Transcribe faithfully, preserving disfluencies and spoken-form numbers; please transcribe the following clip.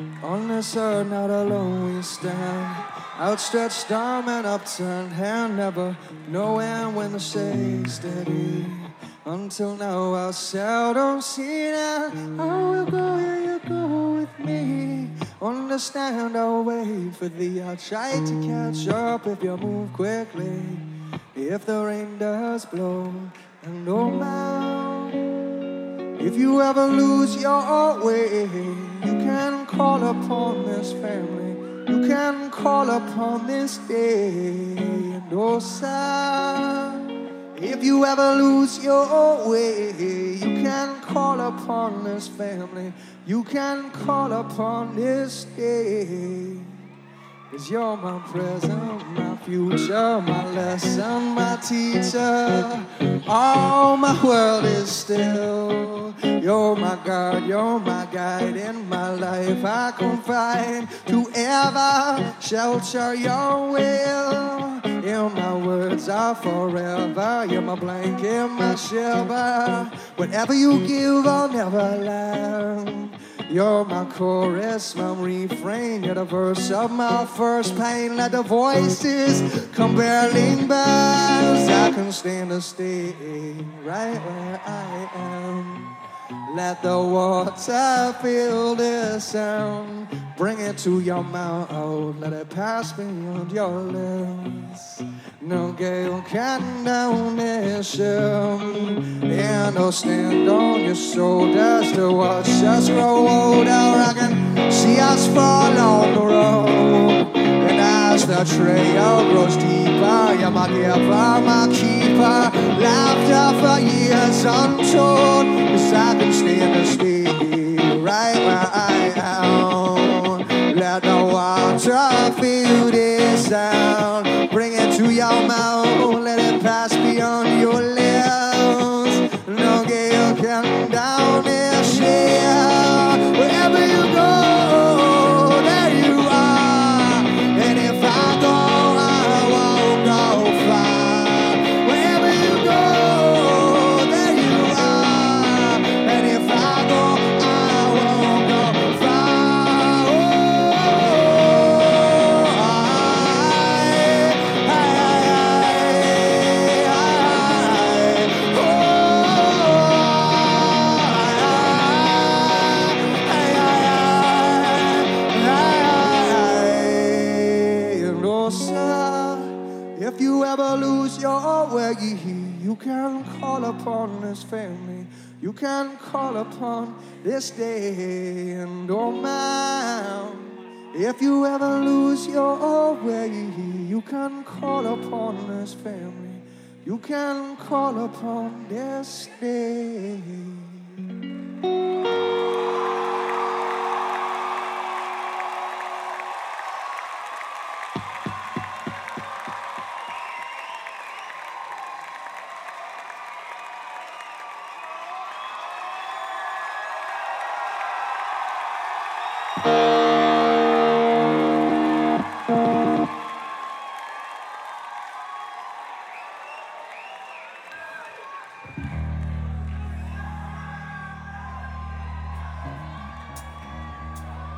On this earth, not alone we stand. Outstretched arm and upturned hand, never knowing when to stay steady. Until now, I've seldom seen it. I will go where you go with me. Understand, I'll wait for thee. I'll try to catch up if you move quickly. If the rain does blow, and oh my, if you ever lose your way, you can call upon this family. You can call upon this day. And oh, sir, if you ever lose your way, you can call upon this family. You can call upon this day. 'Cause you're my present, my future, my lesson, my teacher. All my world is still. You're my God, you're my guide in my life. I confide to ever shelter your will. In my words are forever. You're my blanket, my shiver. Whatever you give, I'll never lack. You're my chorus, my refrain. You're the verse of my first pain. Let the voices come barreling by. I can stand to stay right where I am. Let the water fill this sound. Bring it to your mouth, let it pass beyond your lips. No gale can down this ship. And I'll stand on your shoulders to watch us grow older. I can see us fall on the road. And as the trail grows deeper, you're my giver, my keeper. Laughter for years untold. 'Cause I can stand to stay right where I am. Let the water fill this sound. Bring it to your mouth, let it pass beyond your lips. No gale can down this ship. Wherever you go, there you are. And if I go, I won't go far. Wherever you go, there you are. And if I go, I won't go far. Oh, I, if you ever lose your way, you can call upon this family. You can call upon this day. And oh man, if you ever lose your way, you can call upon this family. You can call upon this day.